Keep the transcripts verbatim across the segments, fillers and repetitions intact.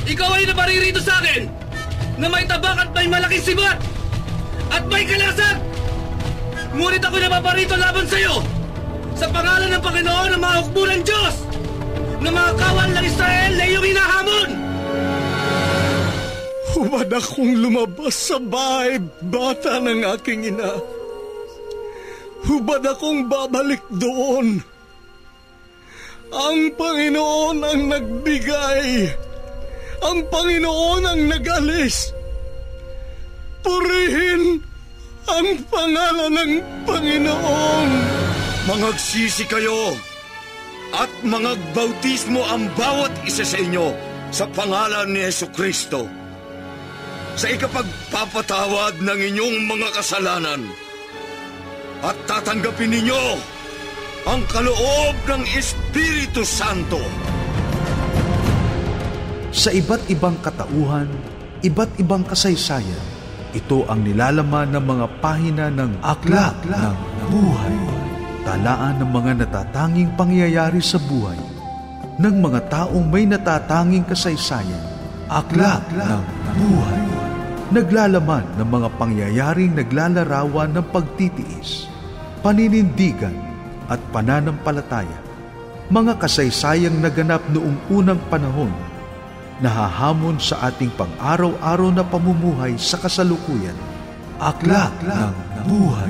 Ikaw ay naparirito sa akin na may tabak at may malaking sibat at may kalasag. Ngunit ako napaparito laban sa iyo sa pangalan ng Panginoon ng mga hukbo ng Diyos na mga kawal ng Israel na iyong hinahamon. Hubad akong lumabas sa bahay bata ng aking ina. Hubad akong babalik doon. Ang Panginoon ang nagbigay. Ang Panginoon ang nag-alis. Purihin ang pangalan ng Panginoon. Mangagsisi kayo at mangagbautismo ang bawat isa sa inyo sa pangalan ni Jesucristo sa ikapagpapatawad ng inyong mga kasalanan, at tatanggapin ninyo ang kaloob ng Espiritu Santo. Sa iba't ibang katauhan, iba't ibang kasaysayan, ito ang nilalaman ng mga pahina ng Aklat ng Buhay. Talaan ng mga natatanging pangyayari sa buhay ng mga taong may natatanging kasaysayan. Aklat ng Buhay. Naglalaman ng mga pangyayaring naglalarawan ng pagtitiis, paninindigan at pananampalataya. Mga kasaysayang naganap noong unang panahon, nahahamon sa ating pang-araw-araw na pamumuhay sa kasalukuyan. Aklat ng Buhay.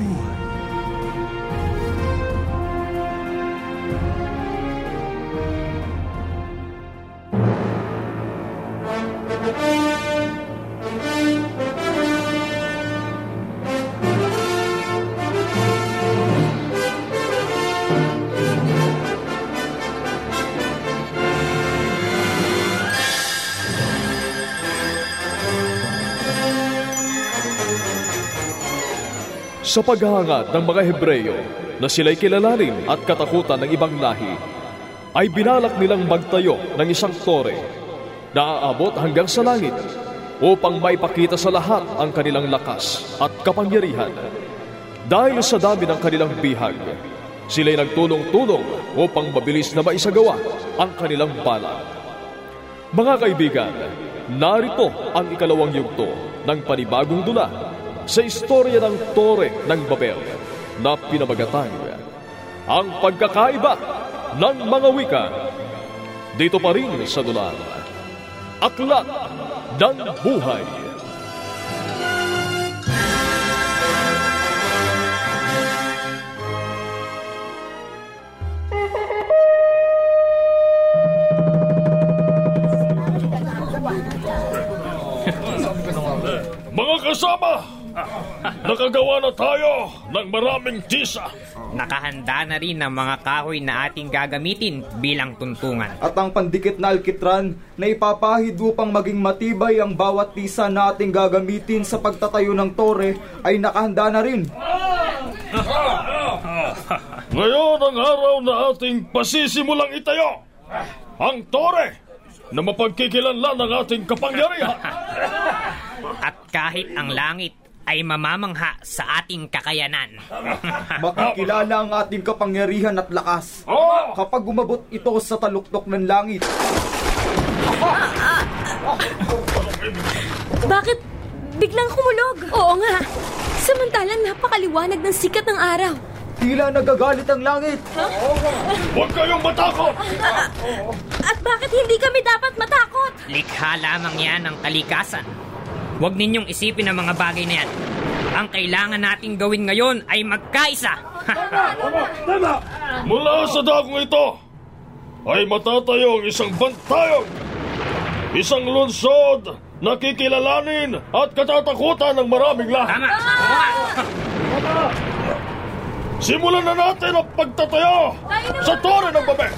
Sa paghahangad ng mga Hebreyo na sila'y kilalanin at katakutan ng ibang lahi, ay binalak nilang magtayo ng isang tore na aabot hanggang sa langit upang maipakita sa lahat ang kanilang lakas at kapangyarihan. Dahil sa dami ng kanilang bihag, sila'y nagtulong-tulong upang mabilis na maisagawa ang kanilang balak. Mga kaibigan, narito ang ikalawang yugto ng panibagong dula sa istorya ng Tore ng Babel na pinamagatang Ang Pagkakaiba ng Mga Wika. Dito pa rin sa dula Aklat ng Buhay. Mga kasama, nakagawa na tayo ng maraming tisa. Nakahanda na rin ang mga kahoy na ating gagamitin bilang tuntungan. At ang pandikit na alkitran na ipapahid upang maging matibay ang bawat tisa na ating gagamitin sa pagtatayo ng tore ay nakahanda na rin. Ngayon ang araw na ating pasisimulang itayo ang tore na mapagkikilanlan ng ating kapangyarihan. At kahit ang langit ay mamamangha sa ating kakayanan. Makikilala ang ating kapangyarihan at lakas kapag umabot ito sa taluktok ng langit. Bakit biglang humulog? Oo nga. Samantalang napakaliwanag ng sikat ng araw. Tila nagagalit ang langit. Huh? Huwag kayong matakot! At bakit hindi kami dapat matakot? Likha lamang yan ng kalikasan. Huwag ninyong isipin ang mga bagay na yan. Ang kailangan nating gawin ngayon ay magkaisa. Mula sa dagong ito ay matatayo ang isang bantayog, isang lungsod na kikilalanin at katatakutan ng maraming lahi. Tama! Simulan na natin ang pagtatayo sa Tore ng Babel.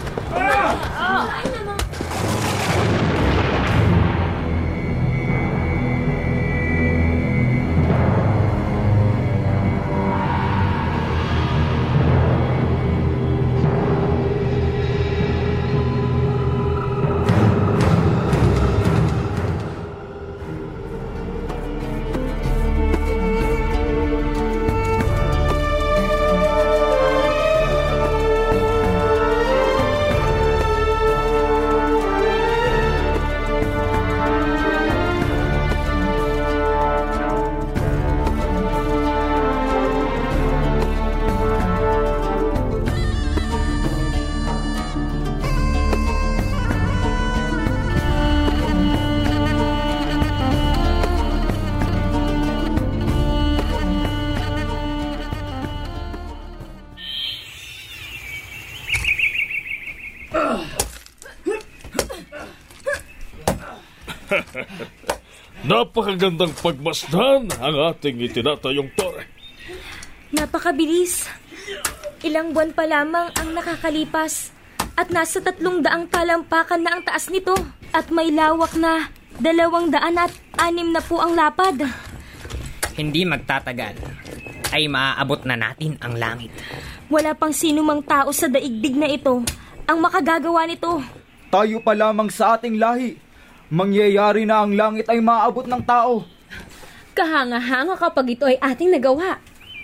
Napakagandang pagmasdan ang ating itinatayong tore. Napakabilis. Ilang buwan pa lamang ang nakakalipas at nasa tatlong daang talampakan na ang taas nito at may lawak na dalawang daan at anim na po ang lapad. Hindi magtatagal ay maaabot na natin ang langit. Wala pang sinumang tao sa daigdig na ito ang makagagawa nito. Tayo pa lamang sa ating lahi. Mangyayari na ang langit ay maaabot ng tao. Kahanga-hanga kapag ito ay ating nagawa.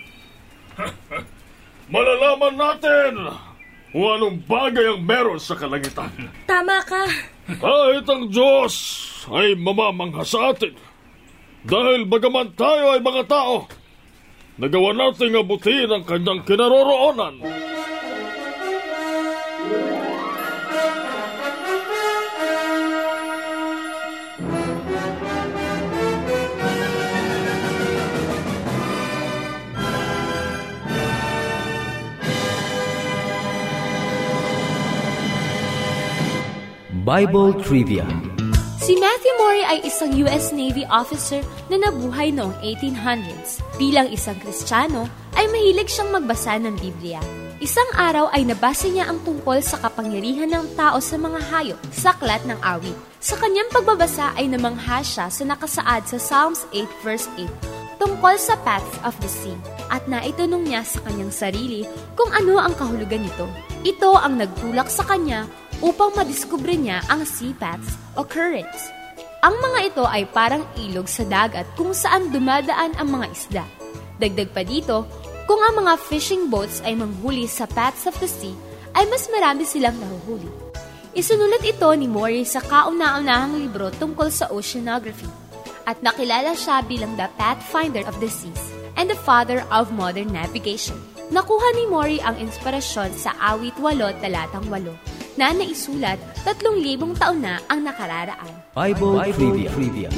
Malalaman natin kung anong bagay ang meron sa kalangitan. Tama ka. Kahit ang Diyos ay mamamangha sa atin. Dahil bagaman tayo ay mga tao, nagawa nating abutin ang kanyang kinaroroonan. Bible Trivia. Si Matthew Mori ay isang U S Navy officer na nabuhay noong eighteen hundreds. Bilang isang Kristiyano, ay mahilig siyang magbasa ng Biblia. Isang araw ay nabasa niya ang tungkol sa kapangyarihan ng tao sa mga hayop sa aklat ng awit. Sa kanyang pagbabasa ay namangha siya sa nakasaad sa Psalms eight verse eight tungkol sa paths of the sea at naitanong niya sa kanyang sarili kung ano ang kahulugan nito. Ito ang nagtulak sa kanya upang madiskubre niya ang sea paths o currents. Ang mga ito ay parang ilog sa dagat kung saan dumadaan ang mga isda. Dagdag pa dito, kung ang mga fishing boats ay manghuli sa paths of the sea, ay mas marami silang nahuhuli. Isunulat ito ni Mori sa kauna-unahang libro tungkol sa oceanography at nakilala siya bilang the Pathfinder of the Seas and the father of modern navigation. Nakuha ni Mori ang inspirasyon sa awit walo talatang walo na naisulat tatlong libong taon na ang nakararaan. Bible, Bible Trivia. Trivia.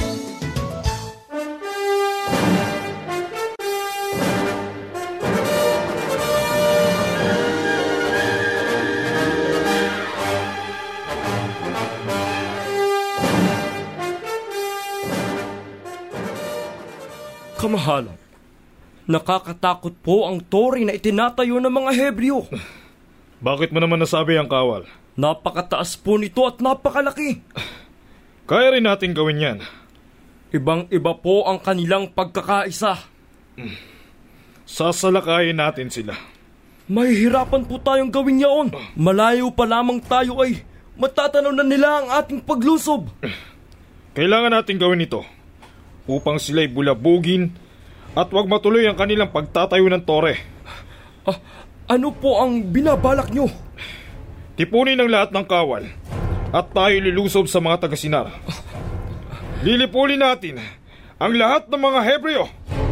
Kamahalan, nakakatakot po ang tore na itinatayo ng mga Hebreo. Bakit mo naman nasabi ang kawal? Napakataas po nito at napakalaki. Kaya rin natin gawin yan. Ibang-iba po ang kanilang pagkakaisa. Sasalakayin natin sila. Mahihirapan po tayong gawin yaon. Malayo pa lamang tayo ay matatanaw na nila ang ating paglusob. Kailangan natin gawin ito upang sila'y bulabugin at wag matuloy ang kanilang pagtatayo ng tore. Ah, ano po ang binabalak nyo? Tipunin ang lahat ng kawal at tayo lilusob sa mga taga-Sinar. Lilipulin natin ang lahat ng mga Hebreo.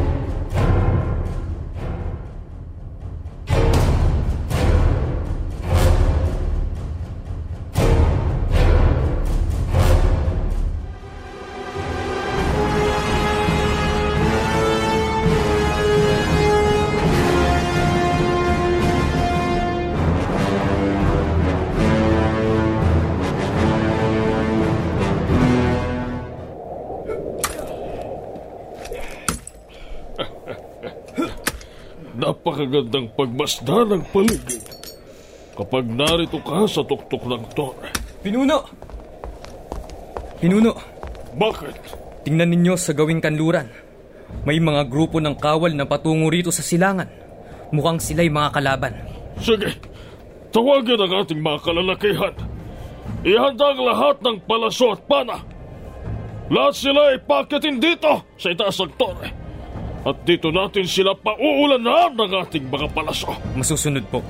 Napakagandang pagmasdan ng paligid kapag narito ka sa tuktok ng tore. Pinuno! Pinuno! Bakit? Tingnan ninyo sa gawing kanluran. May mga grupo ng kawal na patungo rito sa silangan. Mukhang sila'y mga kalaban. Sige, tawagin ang ating mga kalalakihan. Ihanda ang lahat ng palaso at pana. Lahat sila ay pakitin dito sa itaas ng tore. At dito natin sila pauulanan ng ating mga palaso. Masusunod po.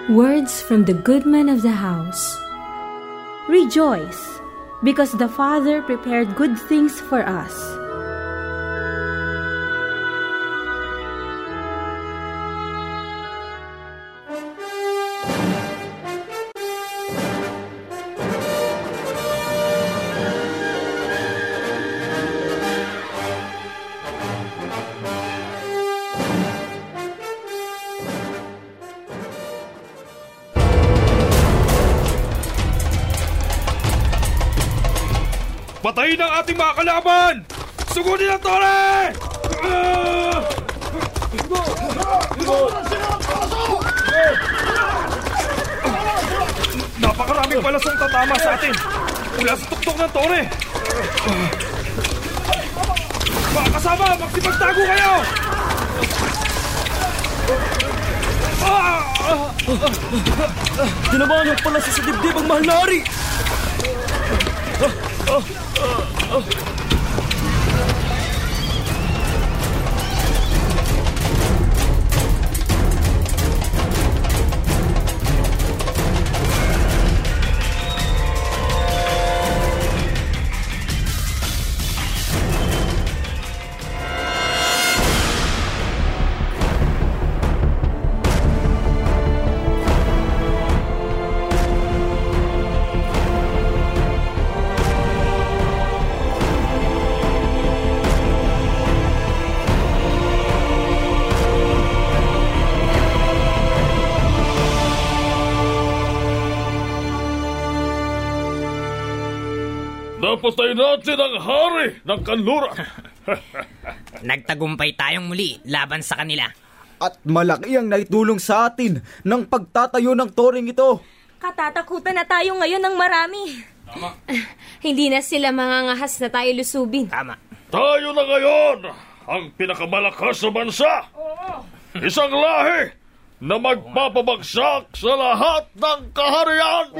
Words from the good man of the house. Rejoice, because the Father prepared good things for us. Patayin ang ating mga kalaban! Sugunin ang tore! Ah! Napakaraming palasong tatama sa atin mula sa tuktok ng tore! Mga kasama, magsipagtago kayo! Tinamaan ng palasa sa dibdib ang mahal na hari! Napatay natin ang hari ng kanluran. Nagtagumpay tayong muli laban sa kanila. At malaki ang naitulong sa atin ng pagtatayo ng toring ito. Katatakutan na tayo ngayon ng marami. Tama. Hindi na sila mangangahas na tayo lusubin. Tama. Tayo na ngayon ang pinakamalakas sa bansa. Isang lahi na magpapabagsak sa lahat ng kaharian.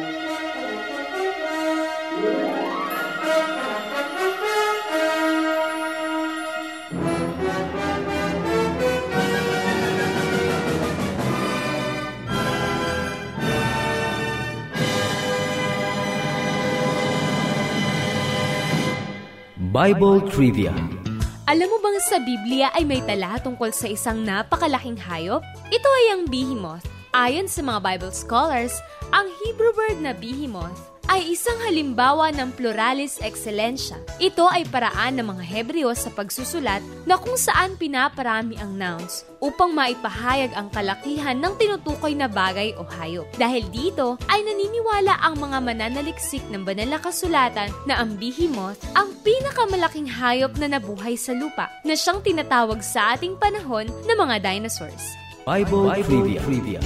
Bible Trivia. Alam mo bang sa Biblia ay may tala tungkol sa isang napakalaking hayop? Ito ay ang behemoth. Ayon sa mga Bible scholars, ang Hebrew word na behemoth ay isang halimbawa ng pluralis excellentia. Ito ay paraan ng mga Hebreo sa pagsusulat na kung saan pinaparami ang nouns upang maipahayag ang kalakihan ng tinutukoy na bagay o hayop. Dahil dito ay naniniwala ang mga mananaliksik ng banal na kasulatan na ang behemoth ang pinakamalaking hayop na nabuhay sa lupa na siyang tinatawag sa ating panahon na mga dinosaurs. Bible, Bible Trivia. Trivia.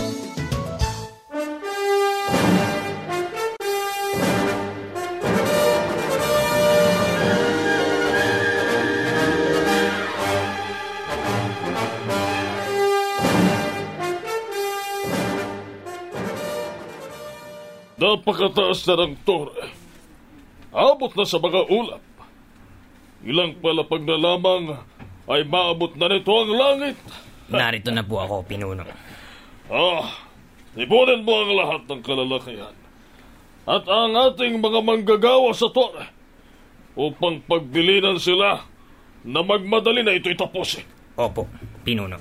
Napakataas na ng tore. Abot na sa mga ulap. Ilang palapag na lamang ay maabot na nito ang langit. Narito na po ako, pinuno. Ah, ipunin mo ang lahat ng kalalakihan at ang ating mga manggagawa sa tore upang pagbilinan sila na magmadali na ito'y tapusin. Opo, pinuno.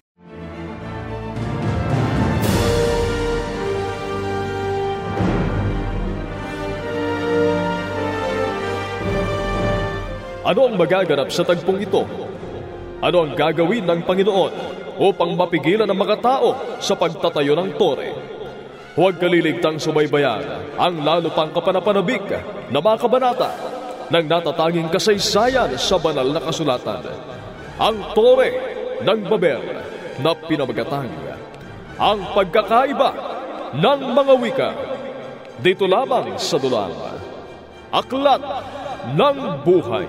Ano ang magaganap sa tagpong ito? Ano ang gagawin ng Panginoon upang mapigilan ang mga tao sa pagtatayo ng tore? Huwag kaliligtang subaybayan ang lalo pang kapanapanabik na mga kabanata ng natatanging kasaysayan sa banal na kasulatan. Ang tore ng Babel na pinamagatang. Ang pagkakaiba ng mga wika. Dito lamang sa dulang Aklat ng Buhay.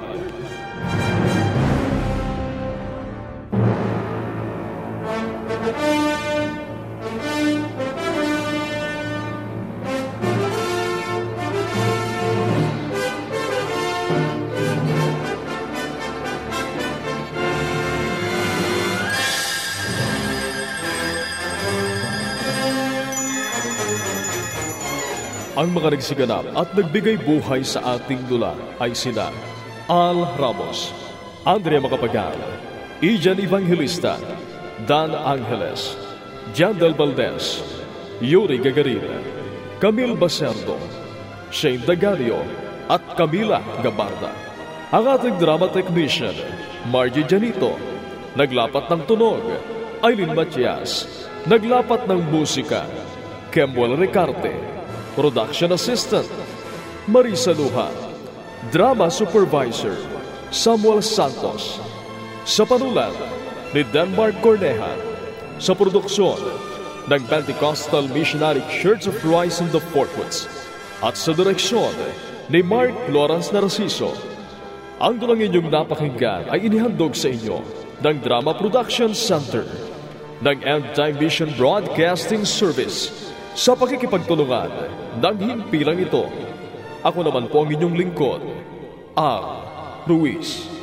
Ang mga nagsiganap at nagbigay buhay sa ating dula ay sina Al Ramos, Andrea Macapagal, Ijan Evangelista, Dan Angeles, Jandel Valdez, Yuri Gagarin, Camille Baserdo, Shane Dagalio, at Camila Gabarda. Ang ating drama technician, Margie Janito, naglapat ng tunog, Aileen Matias, naglapat ng musika, Kemuel Ricarte, Production Assistant, Marisa Luha, Drama Supervisor, Samuel Santos. Sa panulat ni Denmark Corneja. Sa produksyon ng Pentecostal Missionary Church of Christ in the Fort Woods. At sa direksyon ni Mark Lawrence Narciso. Ang dulang inyong napakinggan ay inihandog sa inyo ng Drama Production Center ng End Time Vision Broadcasting Service sa pakikipagtulungan ng himpilang ito. Ako naman po ang inyong lingkod, Al Ruiz.